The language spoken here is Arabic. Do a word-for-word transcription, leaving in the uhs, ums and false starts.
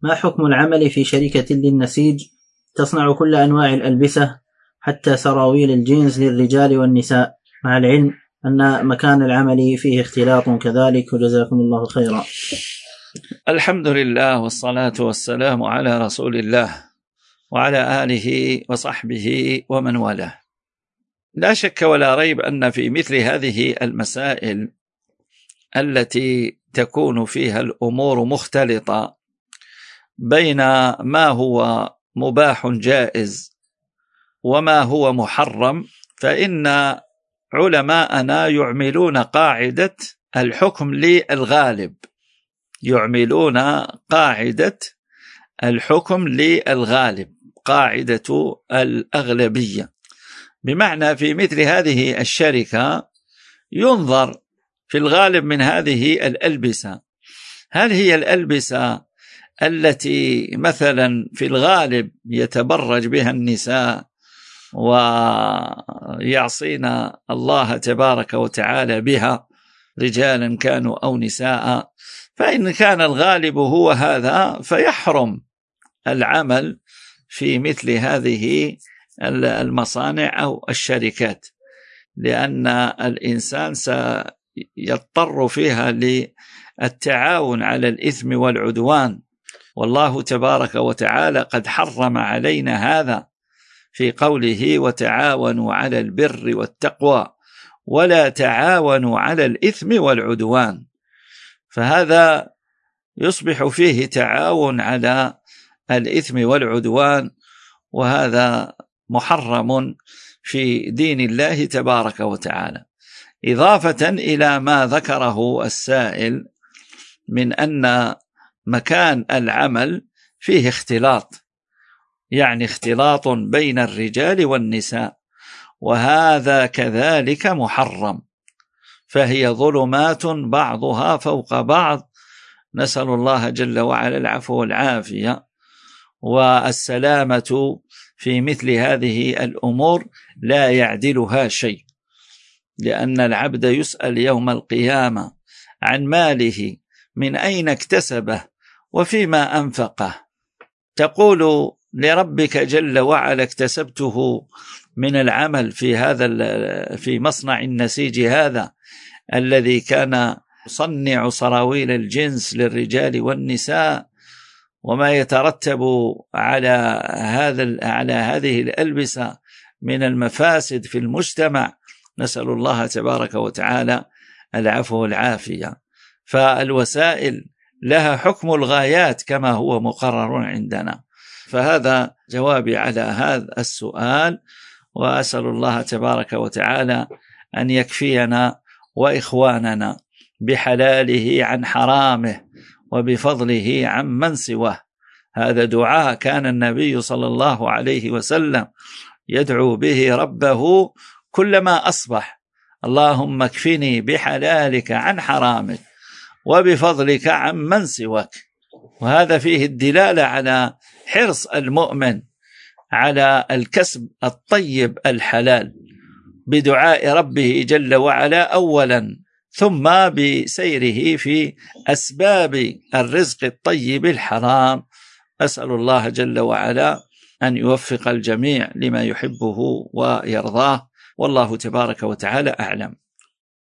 ما حكم العمل في شركة للنسيج تصنع كل أنواع الألبسة حتى سراويل الجينز للرجال والنساء، مع العلم أن مكان العمل فيه اختلاط كذلك، وجزاكم الله خيرا. الحمد لله والصلاة والسلام على رسول الله وعلى آله وصحبه ومن والاه. لا شك ولا ريب أن في مثل هذه المسائل التي تكون فيها الأمور مختلطة بين ما هو مباح جائز وما هو محرم، فإن علماءنا يعملون قاعدة الحكم للغالب، يعملون قاعدة الحكم للغالب، قاعدة الأغلبية. بمعنى في مثل هذه الشركة ينظر في الغالب من هذه الألبسة، هل هي الألبسة التي مثلا في الغالب يتبرج بها النساء ويعصين الله تبارك وتعالى بها، رجالا كانوا أو نساء، فإن كان الغالب هو هذا فيحرم العمل في مثل هذه المصانع أو الشركات، لأن الإنسان سيضطر فيها للتعاون على الإثم والعدوان، والله تبارك وتعالى قد حرم علينا هذا في قوله وتعاونوا على البر والتقوى ولا تعاونوا على الإثم والعدوان، فهذا يصبح فيه تعاون على الإثم والعدوان، وهذا محرم في دين الله تبارك وتعالى. إضافة إلى ما ذكره السائل من أن مكان العمل فيه اختلاط، يعني اختلاط بين الرجال والنساء، وهذا كذلك محرم، فهي ظلمات بعضها فوق بعض، نسأل الله جل وعلا العفو والعافية والسلامة. في مثل هذه الأمور لا يعدلها شيء، لأن العبد يسأل يوم القيامة عن ماله من أين اكتسبه وفيما أنفقه، تقول لربك جل وعلا اكتسبته من العمل في هذا في مصنع النسيج هذا الذي كان يصنع سراويل الجنس للرجال والنساء، وما يترتب على هذا على هذه الألبسة من المفاسد في المجتمع، نسأل الله تبارك وتعالى العفو والعافية. فالوسائل لها حكم الغايات كما هو مقرر عندنا. فهذا جوابي على هذا السؤال، وأسأل الله تبارك وتعالى أن يكفينا وإخواننا بحلاله عن حرامه وبفضله عن من سواه. هذا دعاء كان النبي صلى الله عليه وسلم يدعو به ربه كلما أصبح: اللهم اكفني بحلالك عن حرامك وبفضلك عن من سواك. وهذا فيه الدلالة على حرص المؤمن على الكسب الطيب الحلال بدعاء ربه جل وعلا أولا، ثم بسيره في أسباب الرزق الطيب الحرام. أسأل الله جل وعلا أن يوفق الجميع لما يحبه ويرضاه، والله تبارك وتعالى أعلم.